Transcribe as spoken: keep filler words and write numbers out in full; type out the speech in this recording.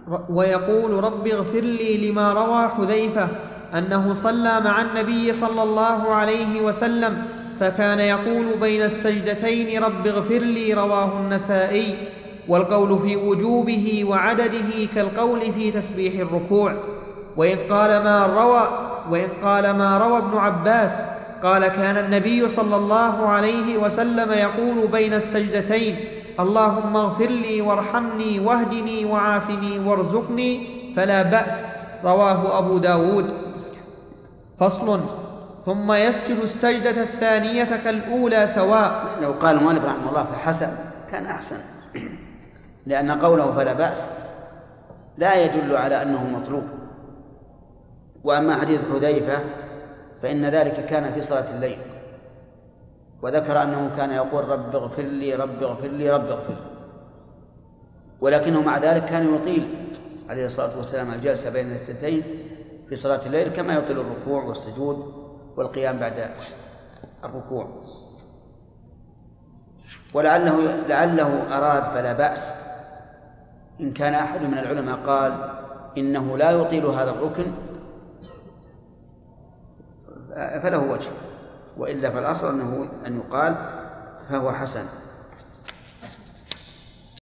ويقول رب اغفر لي لما روى حذيفة أنه صلى مع النبي صلى الله عليه وسلم فكان يقول بين السجدتين رب اغفر لي، رواه النسائي. والقول في وجوبه وعدده كالقول في تسبيح الركوع. وإن قال ما روى وإن قال ما روى ابن عباس قال كان النبي صلى الله عليه وسلم يقول بين السجدتين اللهم اغفر لي وارحمني واهدني وعافني وارزقني فلا بأس، رواه أبو داود. فصل. ثم يسجد السجدة الثانية كالأولى سواء. لو قال المؤلف رحمه الله فحسن كان أحسن، لأن قوله فلا بأس لا يدل على أنه مطلوب. وأما حديث حذيفة فإن ذلك كان في صلاة الليل، وذكر أنه كان يقول رب اغفر لي رب اغفر لي رب اغفر لي، ولكنه مع ذلك كان يطيل عليه الصلاة والسلام الجلسة بين السجدتين في صلاة الليل كما يطيل الركوع والسجود والقيام بعد الركوع. ولعله لعله أراد فلا بأس إن كان أحد من العلماء قال إنه لا يطيل هذا الركن فله وجه، وإلا فالأصل أنه أن يقال فهو حسن.